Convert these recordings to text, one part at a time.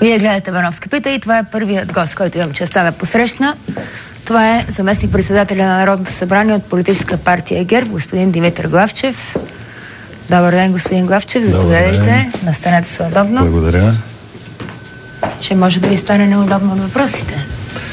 Вие гледате Бановски пита и това е първият гост, който имам честта да посрещна. Това е заместник-председателя на Народното събрание от политическа партия ГЕРБ, господин Димитър Главчев. Добър ден, господин Главчев. Заповядайте. Настанете се удобно. Благодаря. Че може да ви стане неудобно от въпросите.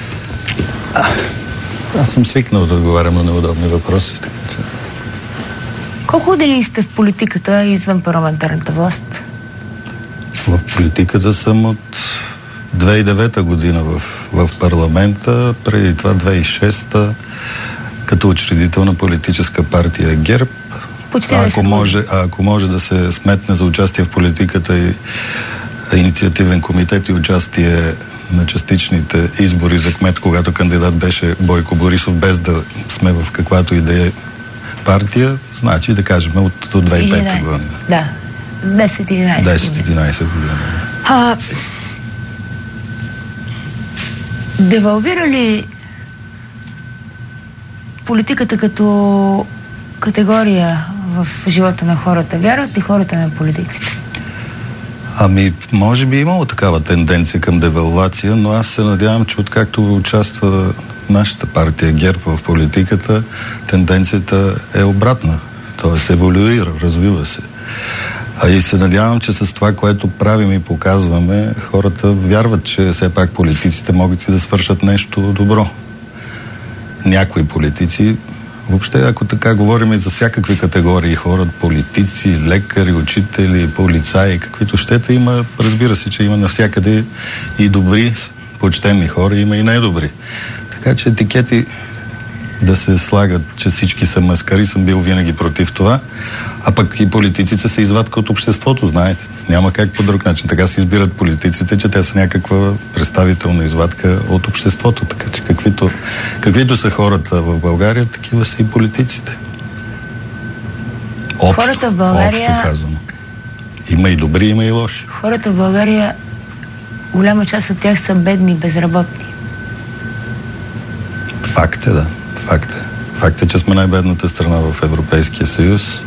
Аз съм свикнал да отговарям на неудобни въпроси. Така че... Колко години сте в политиката извън парламентарната власт? В политиката съм от 2009 година в парламента, преди това 2006 като учредител на политическа партия ГЕРБ. Ако може да се сметне за участие в политиката и инициативен комитет и участие на частичните избори за кмет, когато кандидат беше Бойко Борисов, без да сме в каквато и да е партия, значи да кажем от 2005 година. Да, 10-11 година. Девалвира ли политиката като категория в живота на хората? Вярват ли хората на политиците? Може би имало такава тенденция към девалвация, но аз се надявам, че откакто участва нашата партия ГЕРБ в политиката, тенденцията е обратна. Тоест еволюира, развива се. И се надявам, че с това, което правим и показваме, хората вярват, че все пак политиците могат и да свършат нещо добро. Някои политици, въобще, ако така говорим и за всякакви категории хора, политици, лекари, учители, полицаи, каквито щете, има, разбира се, че има навсякъде и добри, почтени хора, има и недобри. Така че етикети да се слагат, че всички са маскари, съм бил винаги против това, а пък и политиците се извадка от обществото, знаете. Няма как по друг начин. Така се избират политиците, че те са някаква представителна извадка от обществото. Така че каквито са хората в България, такива са и политиците. Хората в България... Общо казвам. Има и добри, има и лоши. Хората в България, голяма част от тях са бедни, безработни. Факт е, да. Факт е, че сме най-бедната страна в Европейския съюз.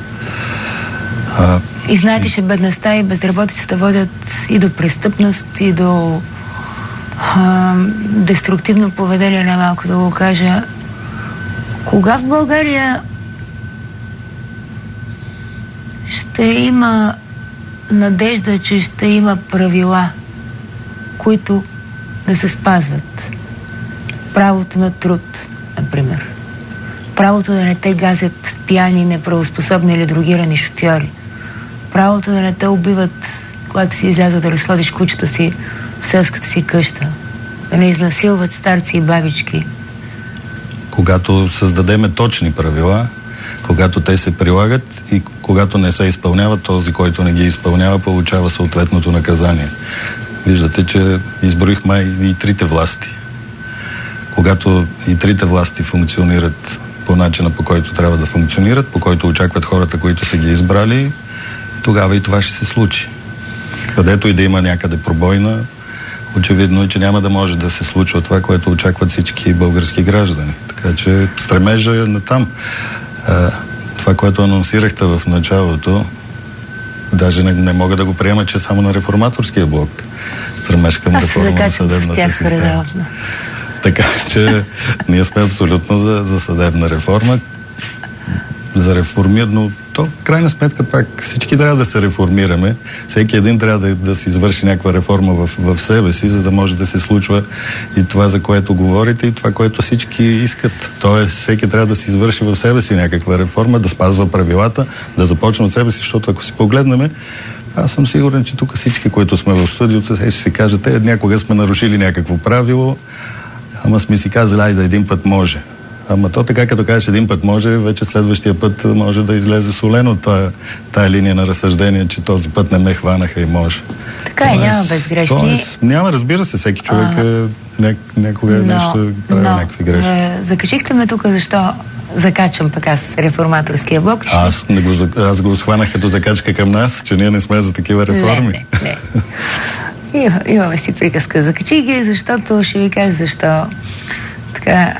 И знаете, че бедността и безработицата водят и до престъпност, и до деструктивно поведение, най-малко да го кажа. Кога в България ще има надежда, че ще има правила, които да се спазват? Правото на труд, например. Правото да не те газят пияни, неправоспособни или другирани шофьори. Правото да не те убиват, когато си изляза да разходиш кучето си в селската си къща. Да не изнасилват старци и бабички. Когато създадеме точни правила, когато те се прилагат и когато не се изпълняват, този, който не ги изпълнява, получава съответното наказание. Виждате, че изброихме и трите власти. Когато и трите власти функционират по начина, по който трябва да функционират, по който очакват хората, които са ги избрали, тогава и това ще се случи. Където и да има някъде пробойна, очевидно е, че няма да може да се случва това, което очакват всички български граждани. Така че стремежа е натам. Това, което анонсирахте в началото, даже не мога да го приема, че само на реформаторския блок стремеж към реформа на съдебната система. Така че ние сме абсолютно за съдебна реформа, за реформирано. То, в крайна сметка, пак всички трябва да се реформираме. Всеки един трябва да си извърши някаква реформа в себе си, за да може да се случва и това, за което говорите, и това, което всички искат. Тоест, всеки трябва да си извърши в себе си някаква реформа, да спазва правилата, да започне от себе си, защото ако си погледнем, аз съм сигурен, че тук всички, които сме в студиото, ще си кажете, някога сме нарушили някакво правило, ама сме си казали, айде един път може. Ама то така, като кажеш един път може, вече следващия път може да излезе солено тая линия на разсъждение, че този път не ме хванаха и може. Така е, няма безгрешни. Няма, разбира се, всеки човек някога нещо прави някакви грешки. Закачихте ме тук, защо закачам пък аз реформаторския блок? Аз го схванах като закачка към нас, че ние не сме за такива реформи. Не. Имаме си приказка. Закачих ги, защото ще ви кажа защо. Така,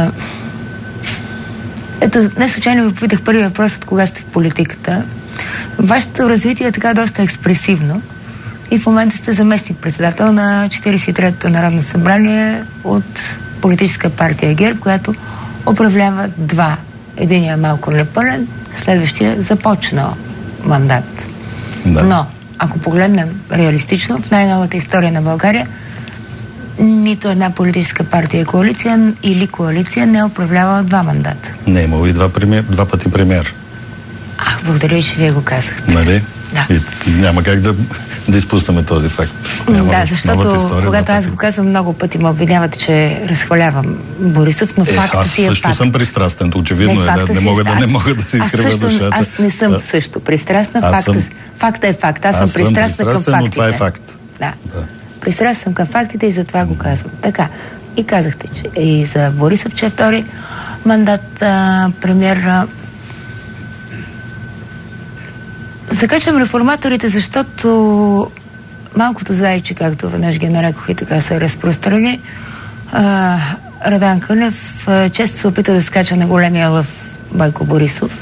ето, не случайно ви попитах първи въпрос от кога сте в политиката. Вашето развитие е така доста експресивно и в момента сте заместник-председател на 43-то Народно събрание от политическа партия ГЕРБ, която управлява два. Единия малко непълен, следващия започнал мандат. Да. Но, ако погледнем реалистично, в най-новата история на България нито една политическа партия или коалиция не е управлявала два мандата. Не, имало и два пъти премиер. Благодаря, че вие го казахте. Нали? Да. И няма как да изпуснаме този факт. Да, защото когато аз го казвам много пъти, ме обвиняват, че разхвалявам Борисов, но фактът си е факт. Аз също съм пристрастен, очевидно не мога да се изкривя душата. Аз не съм също пристрастна, факта е факт. Аз съм пристрастна към фактите. Но това е факт. Да. Пристрастен съм към фактите и затова го казвам. Така. И казахте, че и за Борисов, че е втори мандат премиер. Закачам реформаторите, защото малкото зайче, както веднъж ги нарекох и така се разпространи, Радан Кънев често се опита да скача на големия лъв Бойко Борисов.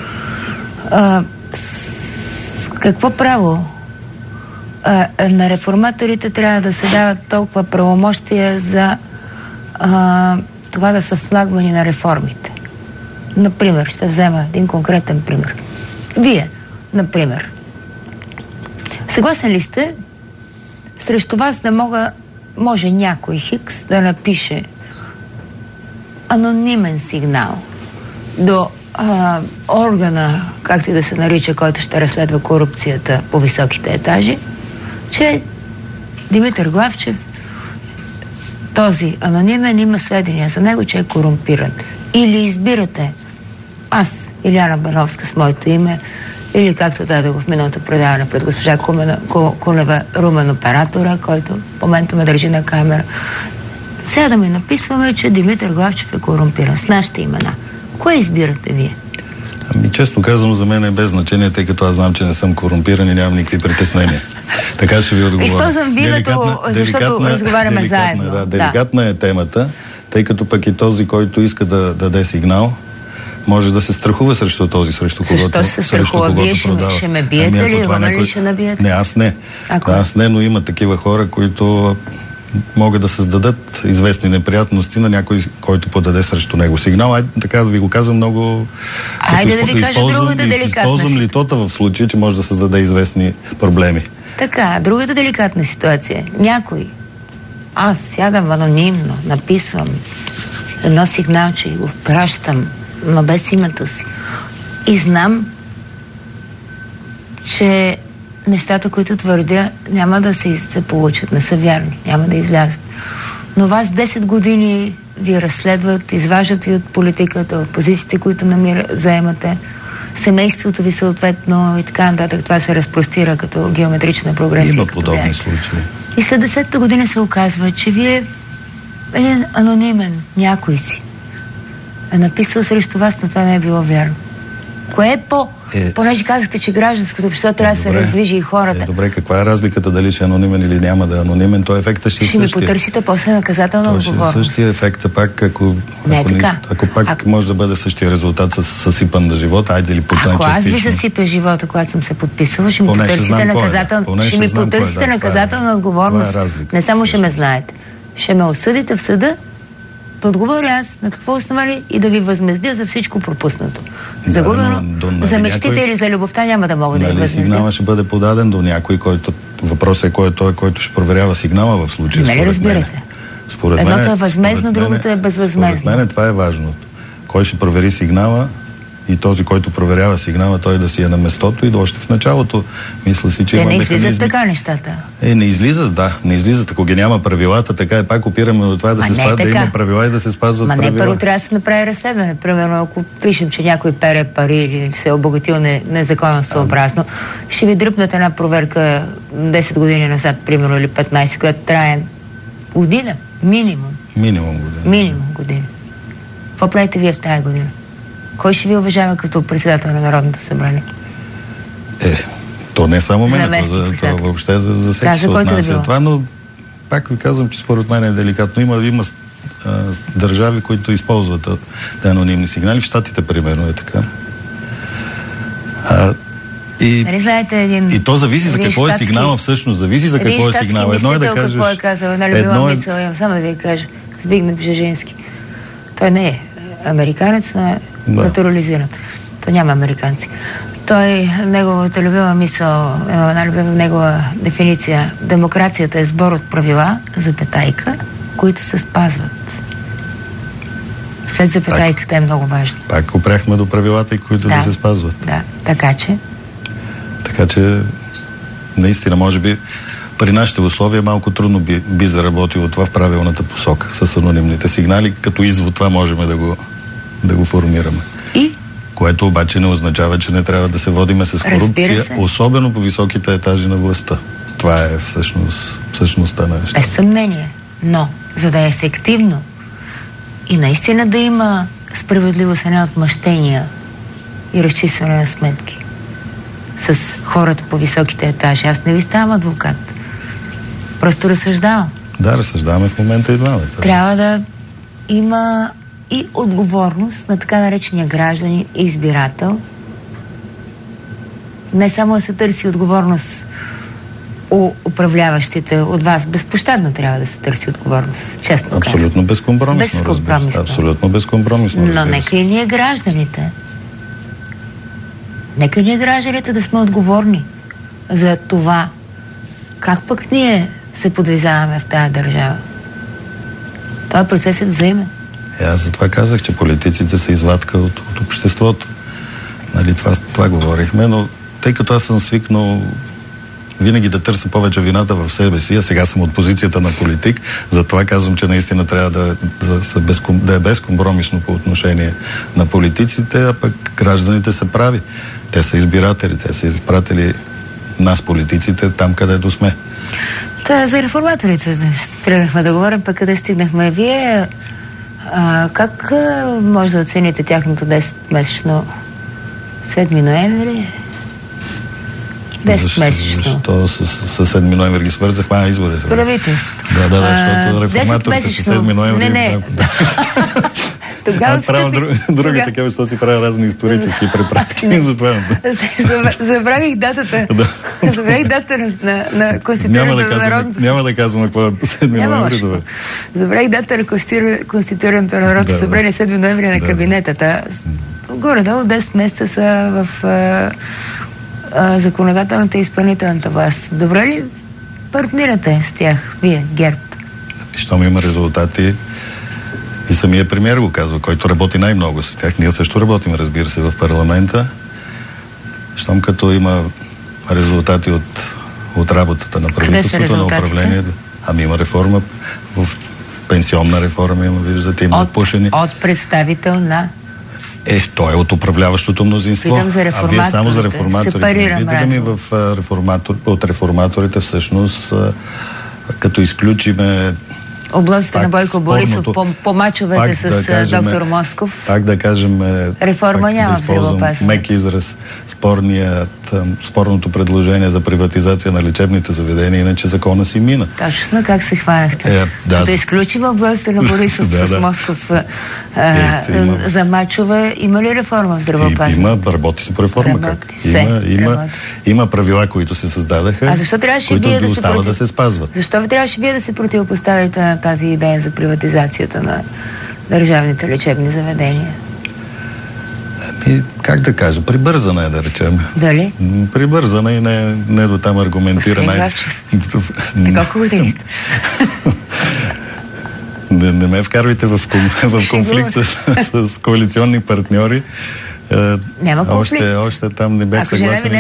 С какво право на реформаторите трябва да се дават толкова правомощия за това да са флагмани на реформите? Например, ще взема един конкретен пример. Вие, например, съгласен ли сте срещу вас да може някой хикс да напише анонимен сигнал до органа, както и да се нарича, който ще разследва корупцията по високите етажи, че Димитър Главчев, този анонимен, има сведения за него, че е корумпиран. Или избирате аз, Илияна Бановска с моето име, или както дадох в миналото предаване пред госпожа Кунева, Румен оператора, който в момента ме държи на камера. Сега да ми написваме, че Димитър Главчев е корумпиран с нашите имена. Кое избирате вие? Често казвам, за мен е без значение, тъй като аз знам, че не съм корумпиран и нямам никакви притеснения. Така ще ви отговоря. Използвам виното, защото разговаряме заедно. Да, деликатна е темата, тъй като пък и този, който иска да даде сигнал, може да се страхува срещу този, срещу когото продава. Защо се страхува? Вие ще ме биете ли? Румен ли ще набиете? Не, аз не. Аз не, но има такива хора, които могат да създадат известни неприятности на някой, който подаде срещу него сигнал. Така да ви го казвам много... Айде да ви кажа другата деликатна. Използвам литота в случай, че може да създаде известни проблеми. Така, другата деликатна ситуация. Някой. Аз сядам анонимно, написвам едно сигналче и го пращам, но без името си. И знам, че нещата, които твърдя, няма да се получат, не са вярни, няма да излязат. Но вас 10 години ви разследват, изваждат ви от политиката, от позициите, които заемате, семейството ви съответно и така нататък. Това се разпростира като геометрична прогресия. Има подобни случаи. И след 10-та година се оказва, че вие един анонимен някой си е написал срещу вас, но това не е било вярно. Кое е понеже казахте, че гражданското общество трябва да се раздвижи и хората. Добре, каква е разликата дали ще е анонимен или няма да е анонимен? То ефектът ще е същия. Ще ми потърсите после наказателна отговорност. Ще е същия ефект, пак ако може да бъде същия резултат с съсипан на живота, айде ли потън частично. Ако аз ви съсипя живота, когато съм се подписала, ще ми потърсите наказателна отговорност. Не само ще ме знаете. Ще ме осъдите в съда, да отговоря аз на какво основание и да ви възмездя за всичко пропуснато. Загубено, за мечтите или за любовта няма да мога да ви възмездя. Сигнала ще бъде подаден до някой, който... Въпросът е кой е той, който ще проверява сигнала в случая. Не ли разбирате? Едното е възмездно, другото е безвъзмездно. Според мен това е важно. Кой ще провери сигнала и този, който проверява сигнала, той да си е на местото и да още в началото мисля си, че има механизми. Не излизат така нещата. Не излизат, да. Не излизат. Ако ги няма правилата, така е, пак опираме до това да има правила и да се спазват правила. Първо трябва да се направи разследване. Примерно, ако пишем, че някой пере пари или се е обогатил незаконосъобразно, ще ви дръпнат една проверка 10 години назад, примерно, или 15, която трае година. Минимум. Минимум година. Какво правите вие в тази година? Кой ще ви уважава като председател на Народното събрание? То не е само мен, това въобще за всеки се отнася това, но пак ви казвам, че според мен е деликатно. Има държави, които използват анонимни сигнали. В Щатите, примерно, е така. Нали знаете И то зависи за какво е сигнала всъщност. Зависи за какво е сигнала. Едно е да кажеш... Какво е казал, една любима мисъл, имам само да ви кажа. Збигнев Бжежински. Той не е американец, но е натурализиран. То няма американци. Неговата любима мисъл, една любима негова дефиниция: демокрацията е сбор от правила, запетайка, които се спазват. След запетайката е много важно. Пак опряхме до правилата, които да се спазват. Да, така че наистина, може би при нашите условия малко трудно би заработило това в правилната посока с анонимните сигнали. Като извод това можем да го формираме. Което обаче не означава, че не трябва да се водиме с корупция, особено по високите етажи на властта. Това е всъщността на нещата. Без съмнение. Но, за да е ефективно и наистина да има справедливост, а не отмъщения и разчистване на сметки с хората по високите етажи. Аз не ви ставам адвокат. Просто разсъждавам. Да, разсъждаваме в момента и двамата. Трябва да има и отговорност на така наречения гражданин и избирател. Не само да се търси отговорност у управляващите от вас. Безпощадно трябва да се търси отговорност. Честно казвам. Абсолютно безкомпромисно. Абсолютно безкомпромисно. Но нека и ние гражданите. Нека ние гражданите да сме отговорни за това как пък ние се подвизаваме в тази държава. Това процес е взаимен. Аз за това казах, че политиците са извадка от обществото. Нали, това говорихме, но тъй като аз съм свикнал винаги да търся повече вината в себе си, а сега съм от позицията на политик, затова казвам, че наистина трябва да е безкомпромисно по отношение на политиците, а пък гражданите са прави. Те са избиратели, те са изпратили нас, политиците, там където сме. За реформаторите тръгнахме да говорим, пък къде стигнахме вие. Как може да оцените тяхното 10-месечно 7 ноември? 10-месечно. Защо с 7 ноември ги свързахме? Изборите. Правителството. Да, защото реформаторите с 7 ноември... Не. Аз правя други такива, защото си правя разни исторически препратки за това. Забравих датата. Забравих датата на конституирането на Народното. Няма да казвам какво е 7 ноември. Забравих датата на конституирането на Народното събрание 7 ноември на кабинетата. Горе-долу 10 месеца са в законодателната и изпълнителната власт. Добре ли партнирате с тях, вие, ГЕРБ? Щом има резултати, и самия премиер го казва, който работи най-много с тях. Ние също работим, разбира се, в парламента. Щом като има резултати от работата на правителството, на управлението. Има реформа, в пенсионна реформа има, виждате, има отпушени. От представител на... той е от управляващото мнозинство. А вие само за реформаторите. От реформаторите всъщност, като изключиме областите на Бойко Борисов по мачовете с доктор Москов. Пак да кажем, реформа няма в здравеопазването. Мек израз, спорното предложение за приватизация на лечебните заведения, иначе закона си мина. Точно как се хванахте. Да изключим областите на Борисов с Москов за мачове. Има ли реформа в здравеопазването? Има, работи се по реформа. Има правила, които се създадаха, които остава да се спазват. Защо ви трябваше вие да се противопоставите на тази идея за приватизацията на държавните лечебни заведения? Как да кажа, прибързана е, да речем. Дали? Прибързана и не до там аргументирана. Колко години сте? Не ме вкарвайте в конфликт с коалиционни партньори. Няма конфликт. Още там не бях съгласен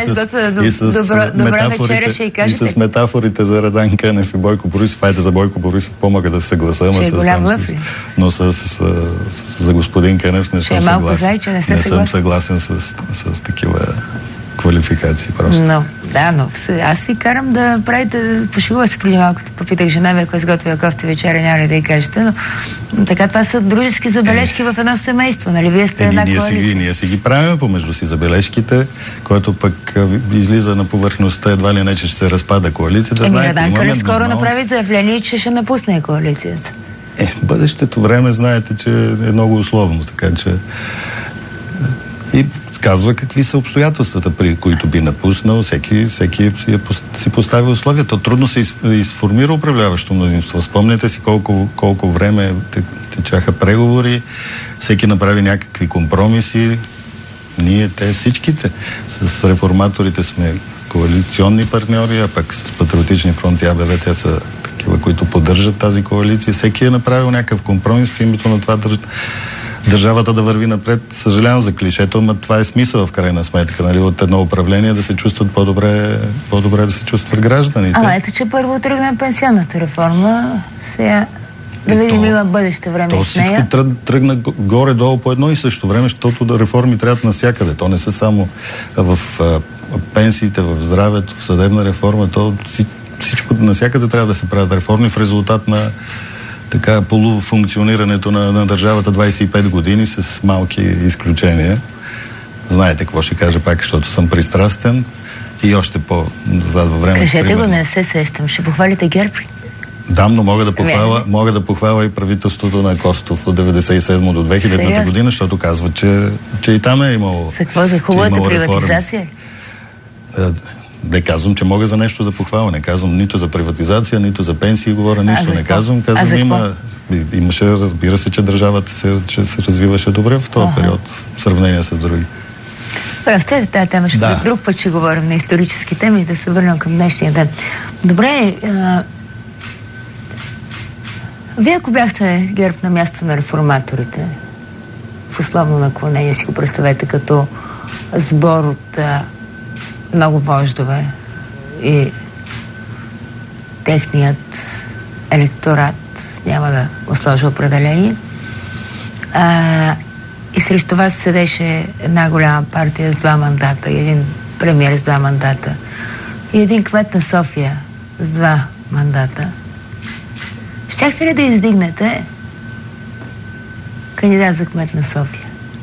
и с метафорите за Радан Кънев и Бойко Борисов. Хайде, за Бойко Борисов по-мога да се съгласа, но за господин Кънев не съм съгласен. Не съм съгласен с такива квалификации просто. Но аз ви карам да правите, пошегува се преди малко, попитах жена ми, ако е сготвила кофта вечеря, няма ли да й кажете, но така това са дружески забележки в едно семейство, нали? Вие сте една коалиция. Ние си ги правим помежду си забележките, което пък излиза на повърхността, едва ли не, че ще се разпада коалицията. Радан Кънев скоро направи заявление, че ще напусне коалицията. Бъдещето време, знаете, че е много условно, така че... И казва какви са обстоятелствата, при които би напуснал. Всеки си постави условия. То трудно се изформира управляващо мнозинство. Спомняте си колко време течаха преговори, всеки направи някакви компромиси. Ние, всичките, с реформаторите сме коалиционни партньори, а пък с Патриотични фронт и АБВ, те са такива, които поддържат тази коалиция. Всеки е направил някакъв компромис в името на това държавата да върви напред. Съжалявам за клишето, но това е смисъл в крайна сметка, нали, от едно управление да се чувстват по-добре да се чувстват гражданите. Ето, че първо тръгна пенсионната реформа, сега да видим има бъдеще време с нея. Всичко тръгна горе-долу по едно и също време, защото реформи трябват навсякъде. То не са само в пенсиите, в здравето, в съдебна реформа, то всичко навсякъде трябва да се правят реформи в резултат на така полуфункционирането на държавата 25 години с малки изключения. Знаете какво ще кажа пак, защото съм пристрастен и още по-назад във времето. Кажете го, не се сещам. Ще похвалите ГЕРБ? Да, но мога да похваля и правителството на Костов от 1997 до 2000 година, защото казва, че и там е имало. За какво? За хубавата приватизация? Не казвам, че мога за нещо да похваля. Не казвам нито за приватизация, нито за пенсии говоря, нищо не казвам. Имаше, разбира се, че държавата се развиваше добре в този период, в сравнение с други. В тази тема друг път ще говорим на исторически теми и да се върнем към днешния ден. Добре, вие ако бяхте ГЕРБ на място на реформаторите, в условно наклонение си го представете като сбор от много вождове и техният електорат, няма да сложа определение, и срещу вас седеше една голяма партия с 2 мандата, и един премиер с 2 мандата, и един кмет на София с 2 мандата. Щяхте ли да издигнете кандидат за кмет на София?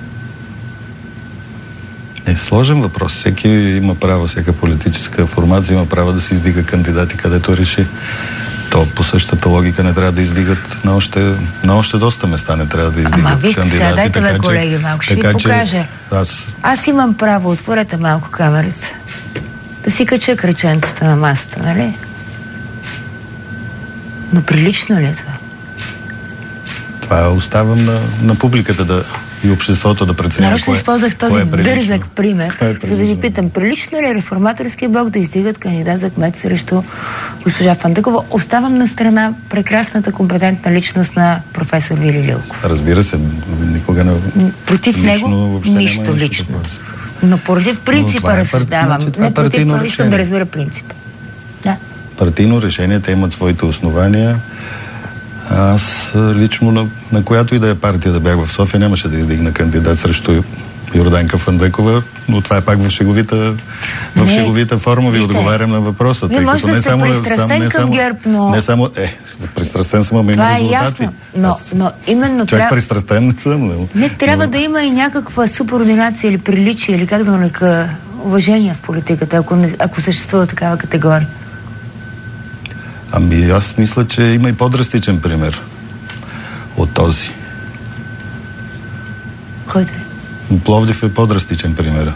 Е сложен въпрос. Всеки има право, всяка политическа формация има право да се издига кандидати, където реши. То по същата логика не трябва да издигат на още доста места не трябва да издигат кандидати. Ама вижте сега, дайте колеги малко, ще ви покажа. Аз имам право, отворете малко камерица, да си кача кръченцата на масата, нали? Но прилично ли е това? Това оставам на публиката и обществото да преценява. Нарочно използвах този дързък пример, за да ви питам, прилично ли е реформаторския блок да издигат кандидат за кмет срещу госпожа Фандъкова? Оставам на страна прекрасната компетентна личност на професор Вили Лилков. Разбира се, никога не... Против него нищо лично. Но поради принципа разсъждавам. Не против, искам да разбера принципа. Да. Партийно решение, те имат своите основания. Аз лично на която и да е партия да бях в София, нямаше да издигна кандидат срещу Йорданка Фандъкова, но това е пак в шеговита форма ви отговарям на въпроса. Не може да сте пристрастен към ГЕРБ, но... Не само... пристрастен съм, ама има резултати. Това е ясно, но именно чак пристрастен не съм. Не трябва да има и някаква субординация или приличие, или как да нарека уважение в политиката, ако съществува такава категория. Ами аз мисля, че има и по-драстичен пример от този. Който е? Пловдив е по-драстичен пример.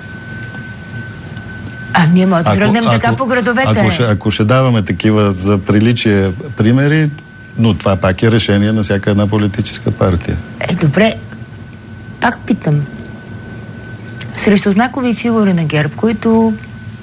Ние може да тръгнем така по градовете. Ако ще даваме такива за приличие примери, но това пак е решение на всяка една политическа партия. Добре. Пак питам. Срещу знакови фигури на ГЕРБ, които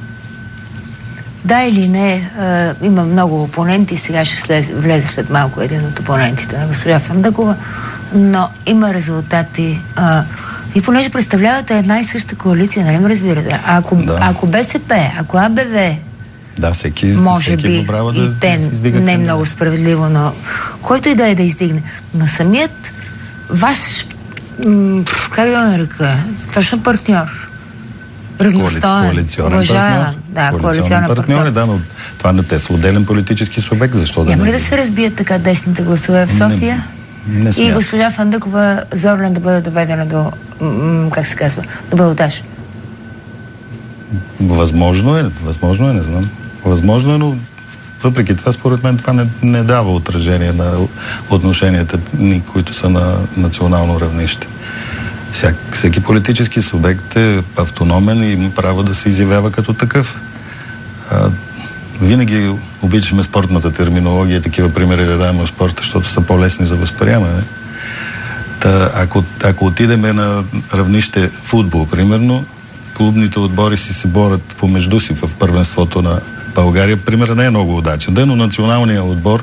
да или не, има много опоненти, сега ще влезе след малко един от опонентите на госпожа Фандъкова, но има резултати. И понеже представлявате една и съща коалиция, нали ме разбирате? Ако БСП, ако АБВ, може би и те не е много справедливо, но който и да е да издигне. Но самият ваш, как да нарека, точно партньор, разностоен, уважаем. Коалиционен партньор. Да, но това не те са отделен политически субект. Защо няма ли да се разбият така десните гласове в София? Не и госпожа Фандъкова Зорлен да бъде доведена до, как се казва, до балотаж? Възможно е, не знам. Възможно е, но въпреки това, според мен, това не дава отражение на отношенията ни, които са на национално равнище. Всеки политически субект е автономен и има право да се изявява като такъв. Винаги обичаме спортната терминология, такива примери да даваме в спорта, защото са по-лесни за възприемане. Ако отидеме на равнище футбол, примерно, клубните отбори се борят помежду си в първенството на България. Примерът не е много удачен, но националният отбор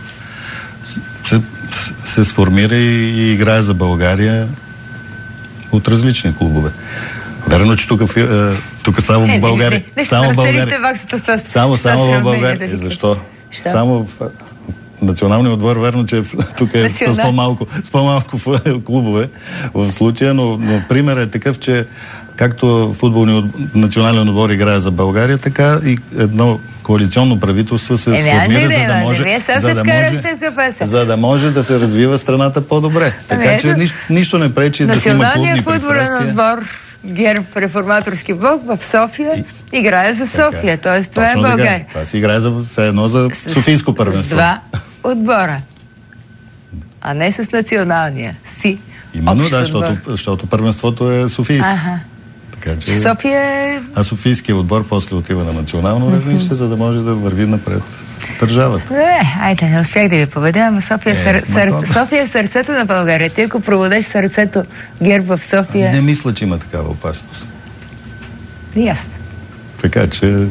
се сформира и играе за България от различни клубове. Верно, че тук само в България. Само в България. Защо? Само в националния отбор, верно, че тук е с по-малко клубове в случая, но пример е такъв, че както футболният национален отбор играе за България, така и едно коалиционно правителство се сформира, за да може да се развива страната по-добре. Така че нищо не пречи да се има клубни пристрастия. Националният футболен отбор ГЕРБ Реформаторски блок в София играе за София, т.е. това е България. Това си играе за Софийско първенство. С два отбора, а не с националния си. Именно, защото първенството е софийско. Така че... София е... А софийският отбор после отива на национално равнище, за да може да върви напред държавата. Айде, не успях да ви победя, ама София е сърцето на България. Ти ако проведеш сърцето ГЕРБ в София... Не мисля, че има такава опасност. Ясно. Така че...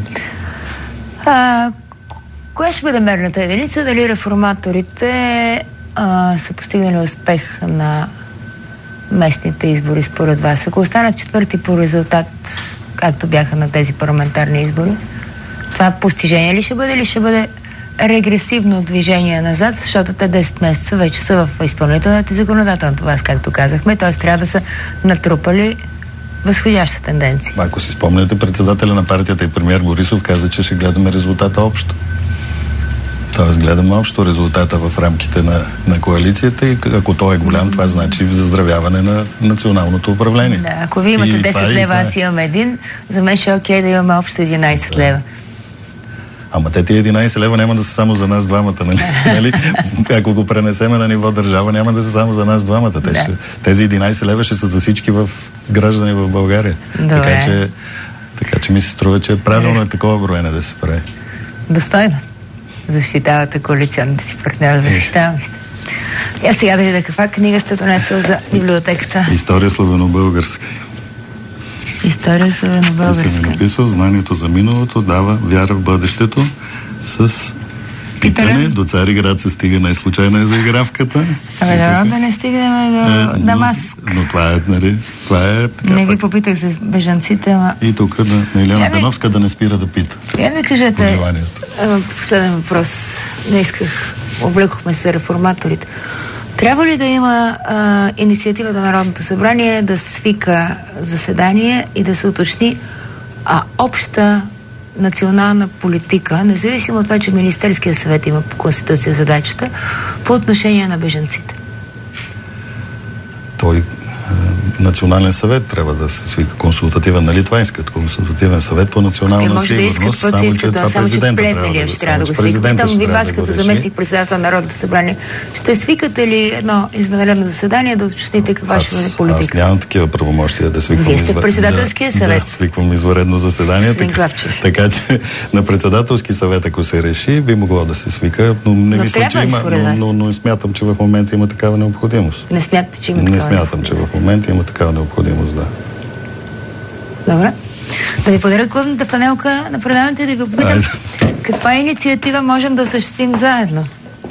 Коя ще бъде мерната единица? Дали реформаторите са постигнали успех на местните избори според вас? Ако останат четвърти по резултат, както бяха на тези парламентарни избори, това постижение ли ще бъде, или ще бъде регресивно движение назад, защото те 10 месеца вече са в изпълнителната и законодателната власт, както казахме, т.е. трябва да са натрупали възходяща тенденция. Ако си спомняте, председателя на партията и премиер Борисов каза, че ще гледаме резултата общо. Тоест гледаме общо резултата в рамките на коалицията и ако той е голям, това значи заздравяване на националното управление. Да, ако вие имате 10 лева, аз имам един, за мен ще е окей да имаме общо 11 лева. Ама те тия 11 лева няма да са само за нас двамата, нали? Ако го пренесеме на ниво държава, няма да са само за нас двамата. Тези 11 лева ще са за всички граждани в България. Така че ми се струва, че правилно е такова броене да се прави. Достойно. Защитавате коалиционните си партньори, защитаваме се. Я сега да видя каква книга сте донесъл за библиотеката. История славено-българска. История славено-българска. Съм написал, знанието за миналото дава вяра в бъдещето с питане. До Цариград се стига най-случайно е заигравката. Да не стигнем до Дамаск. Но това е, нали, така. Не ви попитах за бежанците, ама... И тук на Илияна Беновска да не спира да пита. Я ми кажете, последен въпрос. Не исках, облекохме се реформаторите. Трябва ли да има инициатива на Народното събрание да свика заседание и да се уточни обща национална политика, независимо от това, че Министерския съвет има по Конституция задачата, по отношение на бежанците? Той национален съвет трябва да се свика консултативен, нали това искат? Консултативен съвет по национална сигурност, само че това президента трябва да го свика. Питам ви вас като заместник председател на Народното събрание, ще свикате ли едно извънредно заседание да уточните каква ще бъде политика? Аз нямам такива правомощия да свиквам. Вие сте в председателския съвет. Да, свиквам извънредно заседание. Така че на председателски съвет, ако се реши, би могло да се свика, но не мисля, че има. Но смятам, че в момента има такава необходимост. Не смятате, че има такава необходимост? Не смятам, че в момента има такава необходимост, да. Добре. Да ви подаря клубната панелка на предаването и да ви попитам каква инициатива можем да осъществим заедно?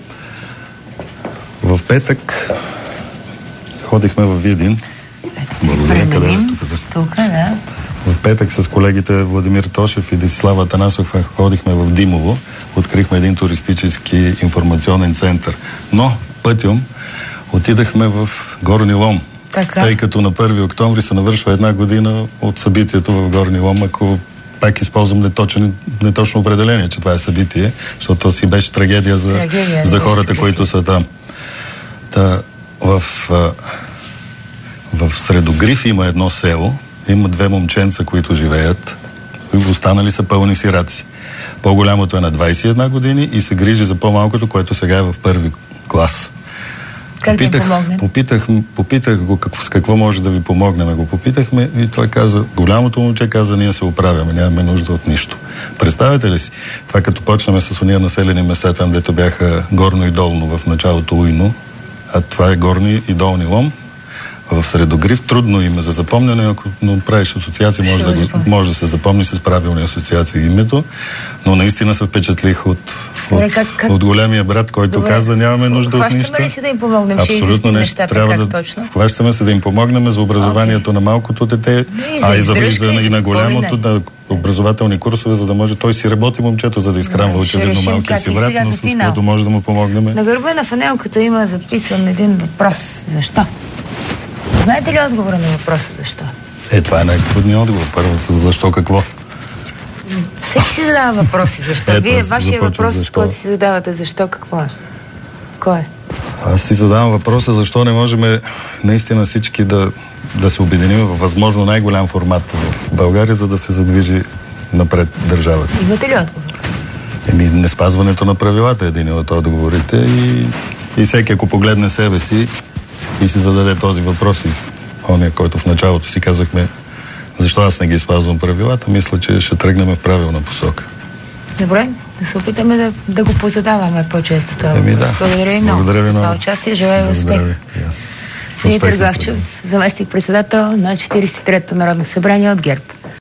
В петък ходихме във Видин. Благодаря, тук, да. В петък с колегите Владимир Тошев и Десислава Атанасов ходихме в Димово. Открихме един туристически информационен център. Но пътем отидахме в Горни Лом. Тъй като на 1 октомври се навършва една година от събитието в Горни Лом, ако пак използвам неточно определение, че това е събитие, защото то си беше трагедия за хората, които са там. В Средогриф има едно село, има 2 момченца, които живеят, и останали са пълни сираци. По-голямото е на 21 години и се грижи за по-малкото, което сега е в 1 клас. Как да помогнем? Попитах го с какво може да ви помогнем. Го попитахме и той каза, голямото момче каза, ние се оправяме, нямаме нужда от нищо. Представете ли си? Това като почнем с уния населени места, там дето бяха горно и долно в началото Уйно, а това е горни и долни Лом, в Средогрив. Трудно име за запомняне, ако правиш асоциация, може да се запомни с правилни асоциации името, но наистина се впечатлих от големия брат, който каза, нямаме нужда от нищо. Хващаме ли се да им помогнем? Абсолютно нещо. Трябва хващаме се да им помогнем за образованието на малкото дете, и на голямото, да образователни курсове, за да може той си работи момчето, за да изхранва очевидно малкия си брат, но с което може да му помогнем. На гърба на фанелката има записан един въпрос. Защо? Знаете ли отговора на въпроса защо? Това е най-трудният отговор. Първо, защо какво? Всеки си задава въпроси защо. Вие, вашия въпрос, който си задавате, защо какво е? Кой е? Аз си задавам въпроса, защо не можем наистина всички да се обединим в възможно най-голям формат в България, за да се задвижи напред държавата. Имате ли отговор? Не спазването на правилата е един от отговорите и всеки, ако погледне себе си и си зададе този въпрос, и ония, който в началото си казахме, защо аз не ги спазвам правилата, мисля, че ще тръгнем в правилна посока. Добре, да се опитаме да го позадаваме по-често това въпрос. Да. Благодаря ви много за това участие. Желая успех. Димитър Главчев, заместник председател на 43-то Народно събрание от ГЕРБ.